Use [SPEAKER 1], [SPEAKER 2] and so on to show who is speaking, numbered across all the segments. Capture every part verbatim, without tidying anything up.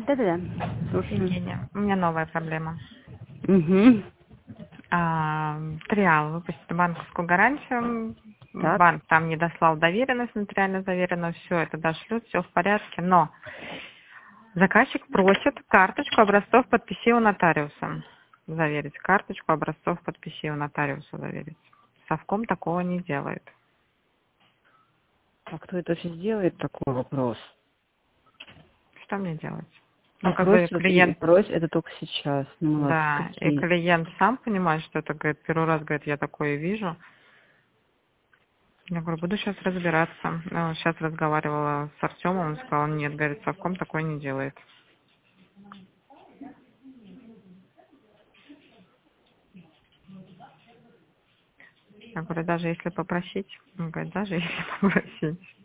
[SPEAKER 1] Да-да-да, слушаю.
[SPEAKER 2] Евгения, у меня новая проблема.
[SPEAKER 1] Угу.
[SPEAKER 2] А, Триал выпустит банковскую гарантию.
[SPEAKER 1] Так.
[SPEAKER 2] Банк там не дослал доверенность нотариально заверенную, все это дошлют, все в порядке, но заказчик просит карточку образцов подписей у нотариуса заверить, карточку образцов подписей у нотариуса заверить. Совком такого не делает.
[SPEAKER 1] А кто это вообще сделает, такой вопрос?
[SPEAKER 2] Что мне делать?
[SPEAKER 1] И
[SPEAKER 2] Ну, как бы
[SPEAKER 1] просят, и
[SPEAKER 2] клиент,
[SPEAKER 1] просят это только сейчас. Ну, молодцы
[SPEAKER 2] да, и
[SPEAKER 1] какие.
[SPEAKER 2] клиент сам понимает, что это, говорит, первый раз, говорит, я такое вижу. Я говорю, буду сейчас разбираться. Ну, сейчас разговаривала с Артемом, он сказал, нет, говорит, совком такое не делает. Я говорю, даже если попросить? Он говорит, даже если попросить.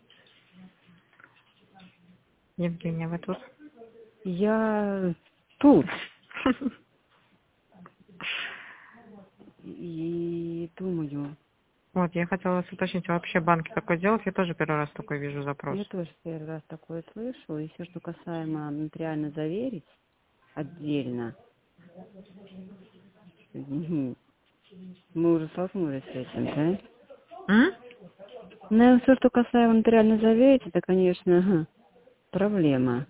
[SPEAKER 2] Евгения, вы тут?
[SPEAKER 1] Я тут. И думаю,
[SPEAKER 2] Вот, я хотела вас уточнить, а вообще банки такое делают? Я тоже первый раз такой вижу запрос.
[SPEAKER 1] я тоже первый раз такое слышу. И все, что касаемо нотариально заверить отдельно, мгм, мы уже столкнулись с этим, да?
[SPEAKER 2] М?
[SPEAKER 1] Ну, все, что касаемо нотариально заверить, это, конечно, ага, проблема.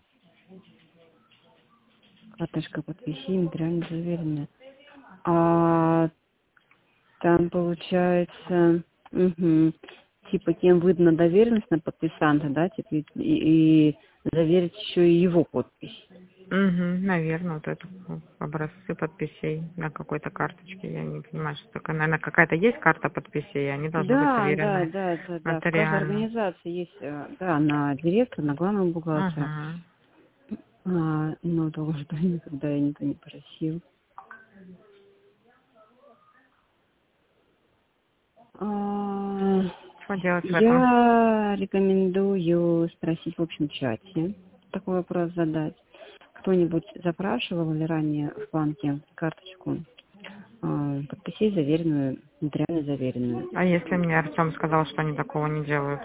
[SPEAKER 1] Карточка подписи, нотариально заверенная. А там получается, угу, типа кем выдана доверенность на подписанта, да, типа и, и- и заверить еще и его подпись.
[SPEAKER 2] Угу, наверное, вот это образцы подписей на какой-то карточке. Я не понимаю, что такое. Наверное, какая-то есть карта подписей, и они должны быть
[SPEAKER 1] Да, да,
[SPEAKER 2] заверены
[SPEAKER 1] да, да, да. В каждой
[SPEAKER 2] нотариально.
[SPEAKER 1] организации есть, э, да, на директора, на главного бухгалтера.
[SPEAKER 2] Угу.
[SPEAKER 1] А, но того, что никогда я никто не просил. А,
[SPEAKER 2] Что делать в этом?
[SPEAKER 1] я рекомендую спросить в общем чате, такой вопрос задать. Кто-нибудь запрашивал ли ранее в банке карточку а, подписей заверенную, нотариально заверенную?
[SPEAKER 2] А если мне Артем сказал, что они такого не делают?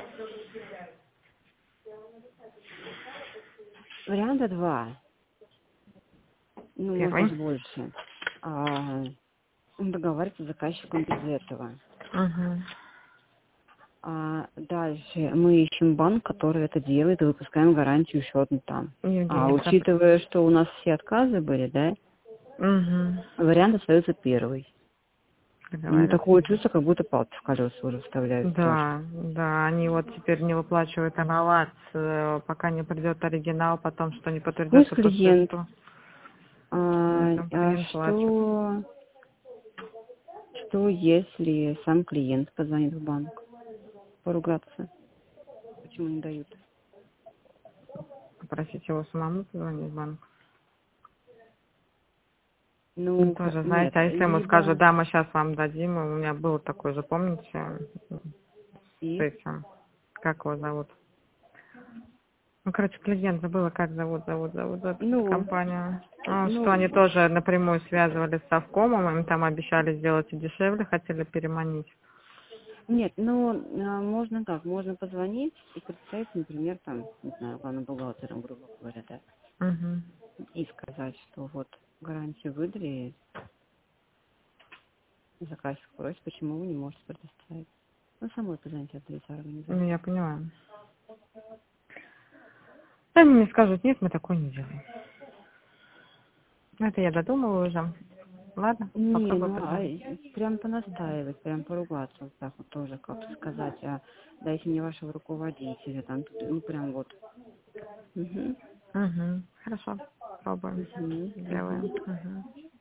[SPEAKER 1] Варианта два, ну, может
[SPEAKER 2] Первый.
[SPEAKER 1] даже больше. А, договариваться с заказчиком без этого.
[SPEAKER 2] Угу.
[SPEAKER 1] А дальше мы ищем банк, который это делает, и выпускаем гарантию еще одну там. А
[SPEAKER 2] Евгения, проб-
[SPEAKER 1] учитывая, что у нас все отказы были, да,
[SPEAKER 2] Угу.
[SPEAKER 1] вариант остается первый. Ну,
[SPEAKER 2] Договариваться.
[SPEAKER 1] такое чувство, как будто палки в колеса уже вставляют страшно.
[SPEAKER 2] Да, да, они вот теперь не выплачивают аванс, э, пока не придет оригинал, потом что не
[SPEAKER 1] Пусть
[SPEAKER 2] подтвердится после
[SPEAKER 1] клиент,
[SPEAKER 2] этого.
[SPEAKER 1] а,
[SPEAKER 2] Потом
[SPEAKER 1] а
[SPEAKER 2] клиент плачет.
[SPEAKER 1] что, что если сам клиент позвонит в банк поругаться? Почему не дают?
[SPEAKER 2] Попросить его самому позвонить в банк. Ну,
[SPEAKER 1] Ну, х-
[SPEAKER 2] тоже,
[SPEAKER 1] нет,
[SPEAKER 2] знаете, а если ему скажут,
[SPEAKER 1] либо
[SPEAKER 2] да, мы сейчас вам дадим, у меня был такой же, помните, с
[SPEAKER 1] и,
[SPEAKER 2] этим, как его зовут? Ну, короче, клиент забыла, как зовут, зовут, зовут, зовут эту
[SPEAKER 1] ну,
[SPEAKER 2] компанию. Ну, что они
[SPEAKER 1] ну,
[SPEAKER 2] тоже напрямую связывались с Совкомом, им там обещали сделать и дешевле, хотели переманить.
[SPEAKER 1] нет, ну, а, можно как, можно позвонить и представить, например, там, не знаю, главным бухгалтером, грубо говоря, да,
[SPEAKER 2] Угу.
[SPEAKER 1] и сказать, что вот гарантию выдали, заказчик просит, почему вы не можете предоставить. Ну, самой позвоните от лица
[SPEAKER 2] Ну,
[SPEAKER 1] организации.
[SPEAKER 2] я понимаю. Они мне скажут, нет, мы такое не делаем. Ну, это я додумываю уже. Ладно,
[SPEAKER 1] Не,
[SPEAKER 2] попробую
[SPEAKER 1] ну, а
[SPEAKER 2] позвонить.
[SPEAKER 1] и прям понастаивать, прям поругаться вот так вот тоже, как сказать, а дайте мне вашего руководителя, там, ну, прям вот. Угу,
[SPEAKER 2] Угу. Хорошо, пробуем.
[SPEAKER 1] угу,
[SPEAKER 2] Сделаем.
[SPEAKER 1] угу.
[SPEAKER 2] Угу.